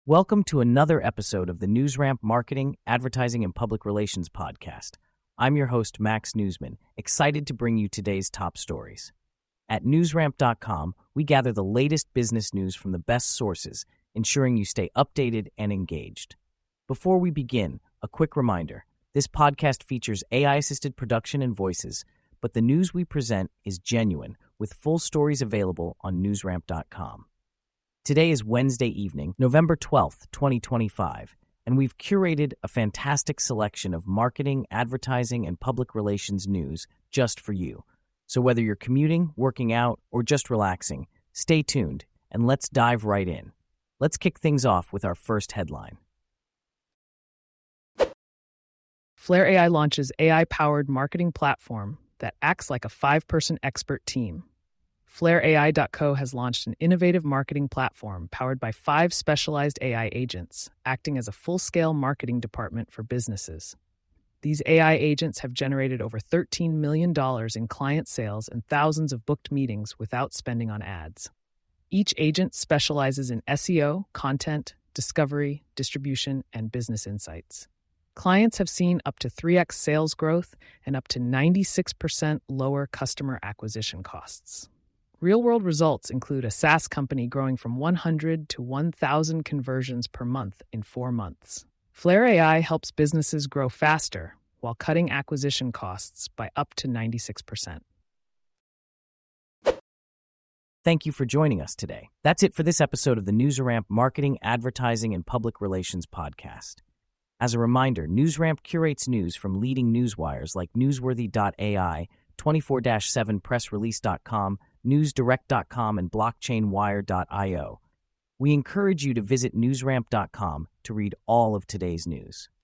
Welcome to another episode of the NewsRamp Marketing, Advertising, and Public Relations podcast. I'm your host, Max Newsman, excited to bring you today's top stories. At newsramp.com, we gather the latest business news from the best sources, ensuring you stay updated and engaged. Before we begin, a quick reminder. This podcast features AI-assisted production and voices, but the news we present is genuine, with full stories available on newsramp.com. Today is Wednesday evening, November 12th, 2025, and we've curated a fantastic selection of marketing, advertising, and public relations news just for you. So whether you're commuting, working out, or just relaxing, stay tuned, and let's dive right in. Let's kick things off with our first headline. Flare AI launches AI-powered marketing platform that acts like a 5-person expert team. FlareAI.co has launched an innovative marketing platform powered by 5 specialized AI agents, acting as a full-scale marketing department for businesses. These AI agents have generated over $13 million in client sales and thousands of booked meetings without spending on ads. Each agent specializes in SEO, content, discovery, distribution, and business insights. Clients have seen up to 3x sales growth and up to 96% lower customer acquisition costs. Real-world results include a SaaS company growing from 100 to 1,000 conversions per month in 4 months. Flare AI helps businesses grow faster while cutting acquisition costs by up to 96%. Thank you for joining us today. That's it for this episode of the NewsRamp Marketing, Advertising, and Public Relations podcast. As a reminder, NewsRamp curates news from leading newswires like Newsworthy.ai, 24/7pressrelease.com, newsdirect.com, and blockchainwire.io. We encourage you to visit newsramp.com to read all of today's news.